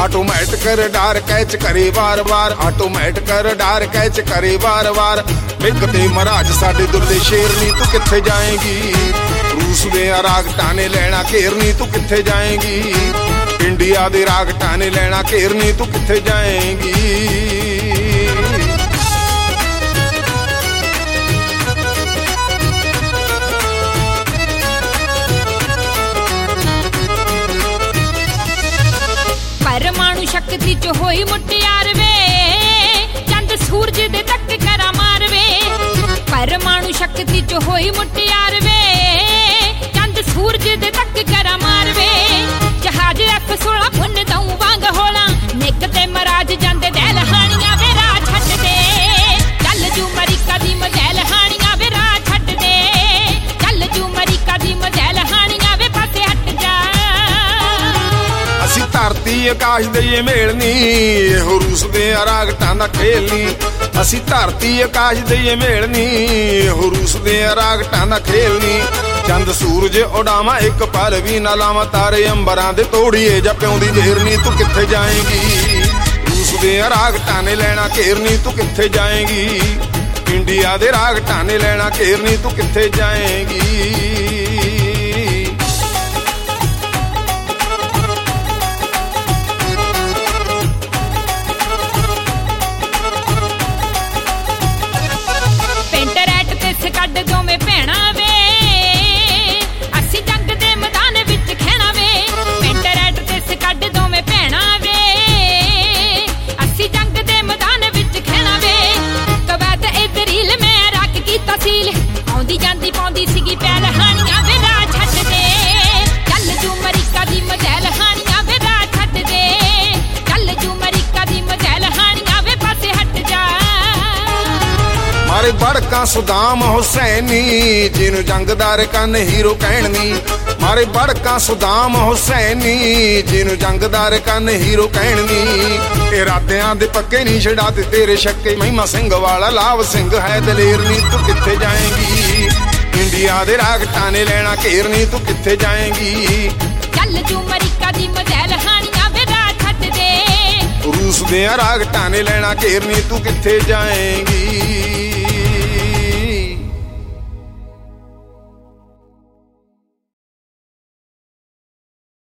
Automatic radar catch ਕਰੇ ਵਾਰ-ਵਾਰ, automatic radar catch ਕਰੇ ਵਾਰ-ਵਾਰ। ਮਿੱਕ ਤੇ ਮਹਾਰਾਜ ਸਾਡੇ ਦੁੱਲੇ ਸ਼ੇਰਨੀ ਤੂੰ ਕਿੱਥੇ ਜਾਏਂਗੀ, ਰੂਸ ਦੇ ਰਾਗਟਾਂ ਨੇ ਲੈਣਾ ਘੇਰਨੀ ਤੂੰ ਕਿੱਥੇ ਜਾਏਂਗੀ, ਇੰਡੀਆ ਦੇ ਰਾਗਟਾਂ ਨੇ ਲੈਣਾ ਘੇਰਨੀ ਤੂੰ ਕਿੱਥੇ ਜਾਏਂਗੀ। ਪਰਮਾਣੂ ਸ਼ਕਤੀ ਚ ਹੋਈ ਮੁਟਿਆਰ ਵੇ, ਚੰਦ ਸੂਰਜ ਦੇ ਤੱਕ ਕਰਾ ਮਾਰਵੇ। ਪਰਮਾਣੂ ਸ਼ਕਤੀ ਚ ਹੋਈ ਮੁਟਿਆਰ ਵੇ, ਚੰਦ ਸੂਰਜ ਦੇ ਤੱਕ ਕਰਾ ਮਾਰਵੇ। ਜਹਾਜ਼ F-16 ਭੁੰਨ ਦਊ ਵਾਂਗ ਹੋਲਾ, ਨਿੱਕ ਤੇ ਮਹਾਰਾਜ ਜਾਂਦੇ ਦਹਿਲ ਹਾਣੀਆਂ ਵੇ ਰਾਹ ਛੱਡ ਦੇ। ਚੱਲ ਜੂ ਅਮਰੀਕਾ ਦੀ ਮਜੈਲ ਹਾਣੀਆਂ ਵੇ ਰਾਹ ਛੱਡ ਦੇ, ਚੱਲ ਜੂ ਅਮਰੀਕਾ ਦੀ ਮਜੈਲ ਹਾਣੀਆਂ ਵੇ ਪਾਸੇ ਹਟ ਜਾ। ਅਸੀਂ ਧਰਤੀ ਆਕਾਸ਼ ਦੇਈਏ ਮੇਲਨੀ, ਇਹੋ ਰੂਸ ਦੇ ਰਾਗਟਾਂ ਦਾ ਖੇਲ ਨੀ। ਅਸੀਂ ਧਰਤੀ ਆਕਾਸ਼ ਦੇਈਏ ਮੇਲਨੀ, ਇਹੋ ਰੂਸ ਦੇ ਰਾਗਟਾਂ ਦਾ ਖੇਲ ਨੀ। ਚੰਦ ਸੂਰਜ ਉਡਾਵਾਂ ਇੱਕ ਪਲ ਵੀ ਨਾ ਲਾਵਾਂ, ਤਾਰੇ ਅੰਬਰਾਂ ਦੇ ਤੋੜੀਏ ਜਾਂ ਪਿਉਂਦੀ ਵੇਰਨੀ ਤੂੰ ਕਿੱਥੇ ਜਾਏਂਗੀ, ਰੂਸ ਦੇ ਰਾਗਟਾਂ ਨੇ ਲੈਣਾ ਘੇਰਨੀ ਤੂੰ ਕਿੱਥੇ ਜਾਏਂਗੀ, ਇੰਡੀਆ ਦੇ ਰਾਗਟਾਂ ਨੇ ਲੈਣਾ ਘੇਰਨੀ ਤੂੰ ਕਿੱਥੇ ਜਾਏਂਗੀ। ਕੱਢ ਦੋਵੇਂ ਭੈਣਾਂ ਵੇ, ਅਸੀਂ ਜੰਗ ਦੇ ਮੈਦਾਨ ਵਿੱਚ ਖਹਿਣਾ ਵੇ। ਪਿੰਡ ਰੈਡ ਤੇ ਕੱਢ ਦੋਵੇਂ ਭੈਣਾਂ ਵੇ, ਅਸੀਂ ਜੰਗ ਦੇ ਮੈਦਾਨ ਵਿੱਚ ਖਹਿਣਾ ਵੇ। ਕਵੈਤ ਇਜ਼ਰਾਈਲ ਮੈਂ ਰੱਖ ਕੀਤਾ ਸੀਲ, ਆਉਂਦੀ ਜਾਂਦੀ ਪਾਉਂਦੀ ਸੀਗੀ ਪੈਲ ਹਾਣੀਆਂ ਵੇ ਰਾਹ ਛੱਡ ਦੇ। ਚੱਲ ਜੂ ਅਮਰੀਕਾ ਦੀ ਮਜੈਲ ਹਾਣੀਆਂ ਵੇ ਰਾਹ ਛੱਡ ਦੇ, ਚੱਲ ਜੂ ਅਮਰੀਕਾ ਦੀ ਮਜੈਲ ਹਾਣੀਆਂ ਵੇ ਪਾਸੇ ਹਟ ਜਾ। ਮਾਰੇ ਬੜਕਾਂ ਸੁਦਾਮ ਹੁਸੈਨੀ, ਜਿਹਨੂੰ ਜੰਗਦਾਰ ਕੰਨ ਹੀਰੋ ਕਹਿਣ ਨੀ। ਮਾਰੇ ਬੜਕਾਂ ਸੁਦਾਮ ਹੁਸੈਨੀ, ਜਿਹਨੂੰ ਜੰਗਦਾਰ ਕੰਨ ਹੀਰੋ ਕਹਿਣ ਨੀ। ਇਰਾਦਿਆਂ ਦੇ ਪੱਕੇ ਨਹੀਂ ਛਡਾ ਤੇ ਤੇਰੇ ਸ਼ੱਕੇ, ਮਹਿਮਾ ਸਿੰਘ ਵਾਲਾ ਲਾਭ ਸਿੰਘ ਹੈ ਦਲੇਰ ਨੀ ਤੂੰ ਕਿੱਥੇ ਜਾਏਂਗੀ, ਇੰਡੀਆ ਦੇ ਰਾਗਟਾਂ ਨੇ ਲੈਣਾ ਘੇਰਨੀ ਤੂੰ ਕਿੱਥੇ ਜਾਏਂਗੀ। ਚੱਲ ਜੂ ਅਮਰੀਕਾ ਦੀ ਮਜੈਲ ਹਾਣੀਆਂ ਵੇ ਰਾਹ ਛੱਡ ਦੇ, ਰੂਸ ਦੇ ਰਾਗਟਾਂ ਨੇ ਲੈਣਾ ਘੇਰਨੀ ਤੂੰ ਕਿੱਥੇ ਜਾਏਂਗੀ।